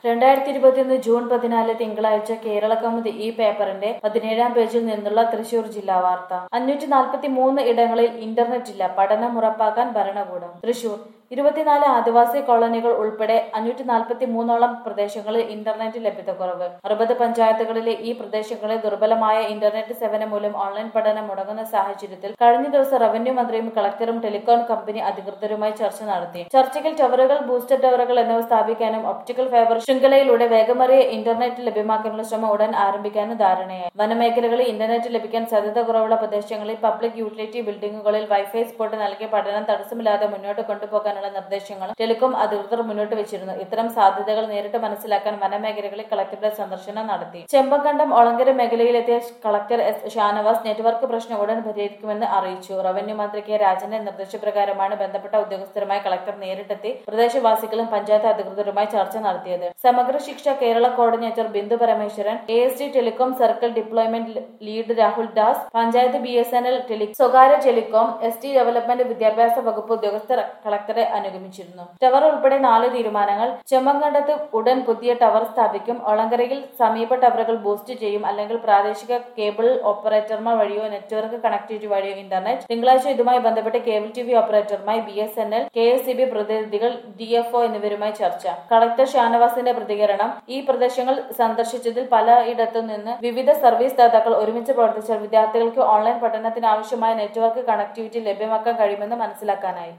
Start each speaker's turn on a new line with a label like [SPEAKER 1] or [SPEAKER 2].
[SPEAKER 1] 2021 June 14 തിങ്കളാഴ്ച കേരളകൗമുദി ഈ പേപ്പറിന്റെ 17-ാം പേജിൽ നിന്നുള്ള തൃശൂർ ജില്ലാ വാർത്ത. 543 ഇടങ്ങളിൽ ഇന്റർനെറ്റ് ഇല്ല, പഠനം ഉറപ്പാക്കാൻ ഭരണകൂടം. തൃശൂർ 24 ആദിവാസി കോളനികൾ ഉൾപ്പെടെ 543ഓളം പ്രദേശങ്ങളിൽ ഇന്റർനെറ്റ് ലഭ്യതക്കുറവ്. 60 പഞ്ചായത്തുകളിലെ ഈ പ്രദേശങ്ങളിൽ ദുർബലമായ ഇന്റർനെറ്റ് സേവനം മൂലം ഓൺലൈൻ പഠനം മുടങ്ങുന്ന സാഹചര്യത്തിൽ കഴിഞ്ഞ ദിവസം റവന്യൂ മന്ത്രിയും കളക്ടറും ടെലികോം കമ്പനി അധികൃതരുമായി ചർച്ച നടത്തി. ചർച്ചയിൽ ടവറുകൾ, ബൂസ്റ്റർ ടവറുകൾ എന്നിവ സ്ഥാപിക്കാനും ഒപ്റ്റിക്കൽ ഫൈബർ ശൃംഖലയിലൂടെ വേഗമേറിയ ഇന്റർനെറ്റ് ലഭ്യമാക്കാനുള്ള ശ്രമം ഉടൻ ആരംഭിക്കാനും ധാരണയായി. വനമേഖലകളിൽ ഇന്റർനെറ്റ് ലഭിക്കാൻ സാധ്യത കുറവുള്ള പ്രദേശങ്ങളിൽ പബ്ലിക് യൂട്ടിലിറ്റി ബിൽഡിംഗുകളിൽ വൈഫൈ സ്പോട്ട് നൽകി പഠനം തടസ്സമില്ലാതെ മുന്നോട്ട് കൊണ്ടുപോകാനുള്ള നിർദ്ദേശങ്ങളും ടെലികോം അധികൃതർ മുന്നോട്ട് വെച്ചിരുന്നു. ഇത്തരം സാധ്യതകൾ നേരിട്ട് മനസ്സിലാക്കാൻ വനമേഖലകളിൽ കളക്ടറുടെ സന്ദർശനം നടത്തി. ചെമ്പകണ്ടം ഒളങ്കര മേഖലയിലെത്തിയ കളക്ടർ എസ് ഷാനവാസ് നെറ്റ്വർക്ക് പ്രശ്നം ഉടൻ പരിഹരിക്കുമെന്ന് അറിയിച്ചു. റവന്യൂ മന്ത്രി കെ രാജന്റെ നിർദ്ദേശപ്രകാരമാണ് ബന്ധപ്പെട്ട ഉദ്യോഗസ്ഥരുമായി കളക്ടർ നേരിട്ടെത്തി പ്രദേശവാസികളും പഞ്ചായത്ത് അധികൃതരുമായി ചർച്ച നടത്തിയത്. Samagra Shiksha Kerala coordinator Bindu Parameswaran, ASD telecom circle deployment lead Rahul Das, panchayat BSNL സ്വകാര്യ ടെലികോം, ST ഡെവലപ്മെന്റ് വിദ്യാഭ്യാസ വകുപ്പ് ഉദ്യോഗസ്ഥർ കളക്ടറെ അനുഗമിച്ചിരുന്നു. ടവർ ഉൾപ്പെടെ 4 തീരുമാനങ്ങൾ. ചെമ്മങ്കണ്ടത്ത് ഉടൻ പുതിയ ടവർ സ്ഥാപിക്കും. ഒളങ്കരയിൽ സമീപ ടവറുകൾ ബൂസ്റ്റ് ചെയ്യും, അല്ലെങ്കിൽ പ്രാദേശിക കേബിൾ ഓപ്പറേറ്റർമാർ വഴിയോ നെറ്റ്വർക്ക് കണക്ടിവിറ്റി വഴിയോ ഇന്റർനെറ്റ്. തിങ്കളാഴ്ച ഇതുമായി ബന്ധപ്പെട്ട് കേബിൾ TV ഓപ്പറേറ്ററുമായി BSNL, KSEB പ്രതിനിധികൾ, DFO എന്നിവരുമായി ചർച്ച. കളക്ടർ ഷാനവാസിന്റെ പ്രതികരണം. ഈ പ്രദേശങ്ങൾ സന്ദർശിച്ചതിൽ പലയിടത്തു നിന്ന് വിവിധ സർവീസ് ദാതാക്കൾ ഒരുമിച്ച് പ്രവർത്തിച്ചാൽ വിദ്യാർത്ഥികൾക്ക് ഓൺലൈൻ പഠനത്തിന് ആവശ്യമായ നെറ്റ്വർക്ക് കണക്ടിവിറ്റി ലഭ്യമാക്കാൻ കഴിയുമെന്ന് മനസ്സിലാക്കാനായി.